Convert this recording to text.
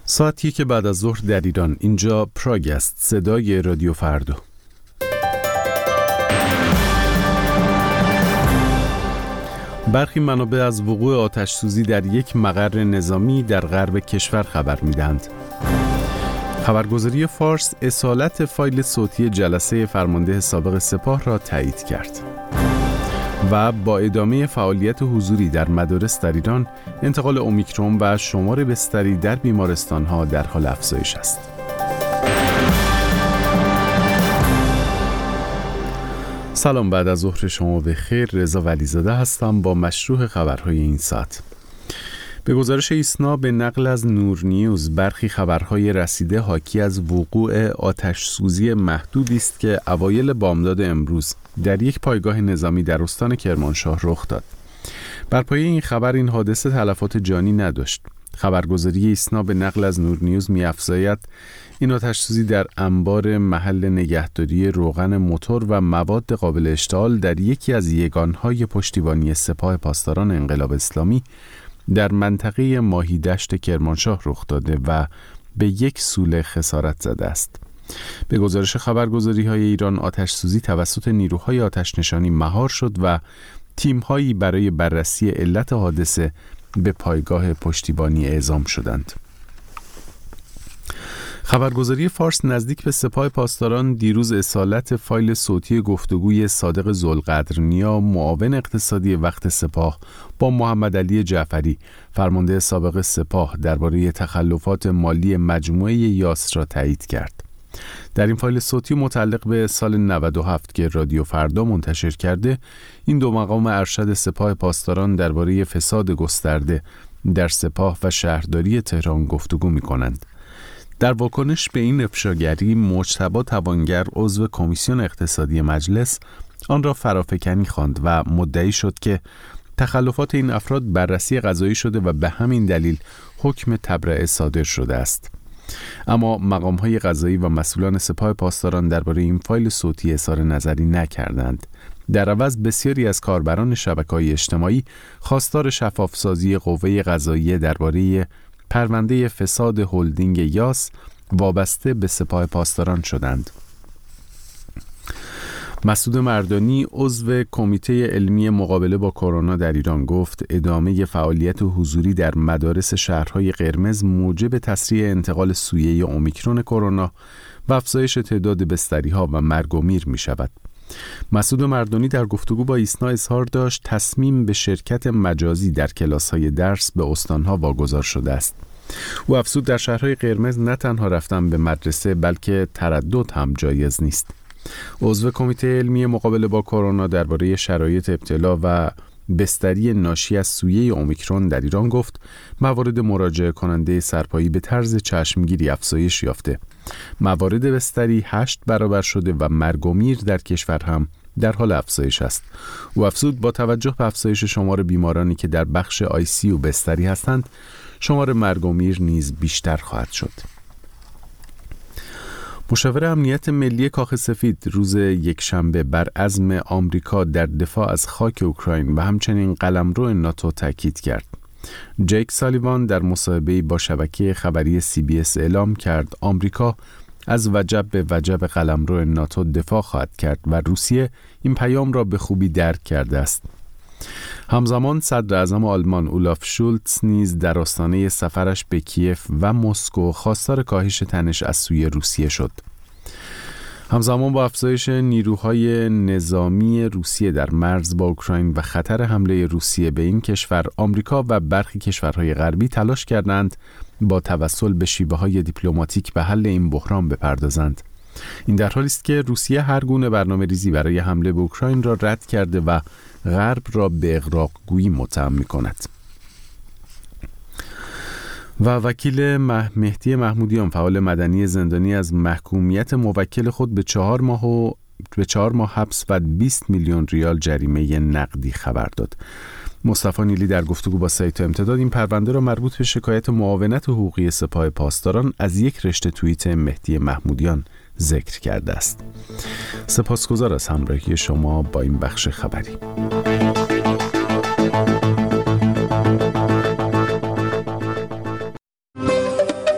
ساعتی که بعد از ظهر در ایران، اینجا پراگ است، صدای رادیو فردا. برخی منابع از وقوع آتش سوزی در یک مقر نظامی در غرب کشور خبر می‌دهند. خبرگزاری فارس اصالت فایل صوتی جلسه فرمانده سابق سپاه را تایید کرد. و با ادامه فعالیت حضوری در مدارس در ایران، انتقال اومیکرون و شمار بستری در بیمارستان‌ها در حال افزایش است. سلام، بعد از ظهر شما بخیر. رضا ولیزاده هستم با مشروح خبرهای این ساعت. به گزارش ایسنا به نقل از نور نیوز، برخی خبرهای رسیده حاکی از وقوع آتش سوزی محدودی است که اوایل بامداد امروز در یک پایگاه نظامی در استان کرمانشاه رخ داد. بر پایه این خبر این حادثه تلفات جانی نداشت. خبرگزاری ایسنا به نقل از نور نیوز می‌افزاید این آتش سوزی در انبار محل نگهداری روغن موتور و مواد قابل اشتعال در یکی از یگانهای پشتیبانی سپاه پاسداران انقلاب اسلامی در منطقه ماهیدشت کرمانشاه رخ داده و به یک سوله خسارت زده است. به گزارش خبرگزاری‌های ایران، آتش سوزی توسط نیروهای آتش نشانی مهار شد و تیم‌هایی برای بررسی علت حادثه به پایگاه پشتیبانی اعزام شدند. خبرگزاری فارس نزدیک به سپاه پاسداران دیروز اصالت فایل صوتی گفتگوی صادق ذوالقدرنیا، معاون اقتصادی وقت سپاه، با محمد علی جعفری، فرمانده سابق سپاه، درباره تخلفات مالی مجموعه یاس را تایید کرد. در این فایل صوتی متعلق به سال 97 که رادیو فردا منتشر کرده، این دو مقام ارشد سپاه پاسداران درباره فساد گسترده در سپاه و شهرداری تهران گفتگو می‌کنند. در واکنش به این افشاگری، مجتبی توانگر، عضو کمیسیون اقتصادی مجلس، آن را فرافکنی خواند و مدعی شد که تخلفات این افراد بررسی قضایی شده و به همین دلیل حکم تبرئه صادر شده است. اما مقام‌های قضایی و مسئولان سپاه پاسداران درباره این فایل صوتی اظهار نظری نکردند. در عوض بسیاری از کاربران شبکه‌های اجتماعی خواستار شفافسازی قوه قضاییه درباره پرونده فساد هلدینگ یاس وابسته به سپاه پاسداران شدند. مسعود مردانی، عضو کمیته علمی مقابله با کرونا در ایران، گفت ادامه فعالیت حضوری در مدارس شهرهای قرمز موجب تسریع انتقال سویه اومیکرون کرونا و افزایش تعداد بستری‌ها و مرگ و میر می‌شود. مسعود مردانی در گفتگو با ایسنا اظهار داشت تصمیم به شرکت مجازی در کلاس‌های درس به استان‌ها واگذار شده است. او افزود در شهرهای قرمز نه تنها رفتن به مدرسه بلکه تردد هم جایز نیست. عضو کمیته علمی مقابله با کرونا درباره شرایط ابتلا و بستری ناشی از سویه اومیکرون در ایران گفت موارد مراجعه کننده سرپایی به طرز چشمگیری افزایش یافته. موارد بستری 8 برابر شده و مرگ و میر در کشور هم در حال افزایش است. او افزود با توجه به افزایش شمار بیمارانی که در بخش ICU بستری هستند، شمار مرگ و میر نیز بیشتر خواهد شد. مشاور امنیت ملی کاخ سفید روز یکشنبه بر عزم آمریکا در دفاع از خاک اوکراین و همچنین قلمرو ناتو تاکید کرد. جیک سالیوان در مصاحبه‌ای با شبکه خبری CBS اعلام کرد آمریکا از وجب به وجب قلمرو ناتو دفاع خواهد کرد و روسیه این پیام را به خوبی درک کرده است. همزمان صدر اعظم آلمان اولاف شولتز نیز در آستانه سفرش به کیف و مسکو خواستار کاهش تنش از سوی روسیه شد. همزمان با افزایش نیروهای نظامی روسیه در مرز با اوکراین و خطر حمله روسیه به این کشور، آمریکا و برخی کشورهای غربی تلاش کردند با توسل به شیوه‌های دیپلماتیک به حل این بحران بپردازند. این در حالی است که روسیه هر گونه برنامه‌ریزی برای حمله به اوکراین را رد کرده و غرب را به اغراق‌گویی متهم می‌کند. و وکیل مهدی محمودیان، فعال مدنی زندانی، از محکومیت موکل خود به 4 ماه حبس و 20 میلیون ریال جریمه نقدی خبر داد. مصطفی نیلی در گفتگو با سایت امتداد این پرونده را مربوط به شکایت معاونت حقوقی سپاه پاسداران از یک رشته توییت مهدی محمودیان ذکر کرده است. سپاسگزار از همراهی شما با این بخش خبری.